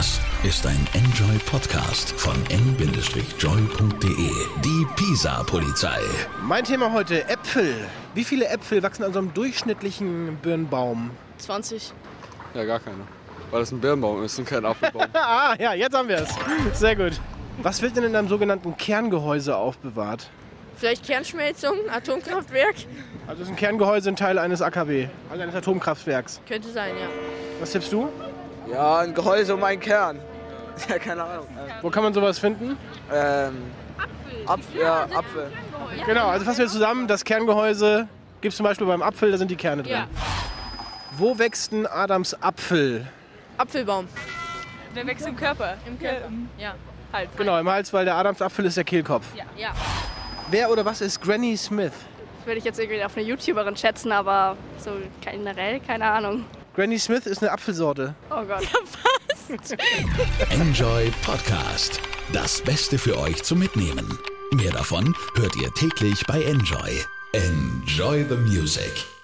Das ist ein Enjoy Podcast von n-joy.de. Die Pisa-Polizei. Mein Thema heute, Äpfel. Wie viele Äpfel wachsen an so einem durchschnittlichen Birnbaum? 20. Ja, gar keine. Weil das ein Birnbaum ist und kein Apfelbaum. Ja, jetzt haben wir es. Sehr gut. Was wird denn in einem sogenannten Kerngehäuse aufbewahrt? Vielleicht Kernschmelzung, Atomkraftwerk? Also ist ein Kerngehäuse ein Teil eines AKW, also eines Atomkraftwerks. Könnte sein, ja. Was tippst du? Ja, ein Gehäuse um einen Kern. Ja, keine Ahnung. Wo kann man sowas finden? Apfel. Genau, also fassen wir zusammen. Das Kerngehäuse gibt es zum Beispiel beim Apfel, da sind die Kerne drin. Ja. Wo wächst ein Adams Apfel? Apfelbaum. Der wächst im Körper. Im Körper. Ja. Hals. Genau, im Hals, weil der Adamsapfel ist der Kehlkopf. Ja. Wer oder was ist Granny Smith? Das würde ich jetzt irgendwie auf eine YouTuberin schätzen, aber so generell keine Ahnung. Granny Smith ist eine Apfelsorte. Oh Gott. Enjoy Podcast. Das Beste für euch zum Mitnehmen. Mehr davon hört ihr täglich bei Enjoy. Enjoy the music.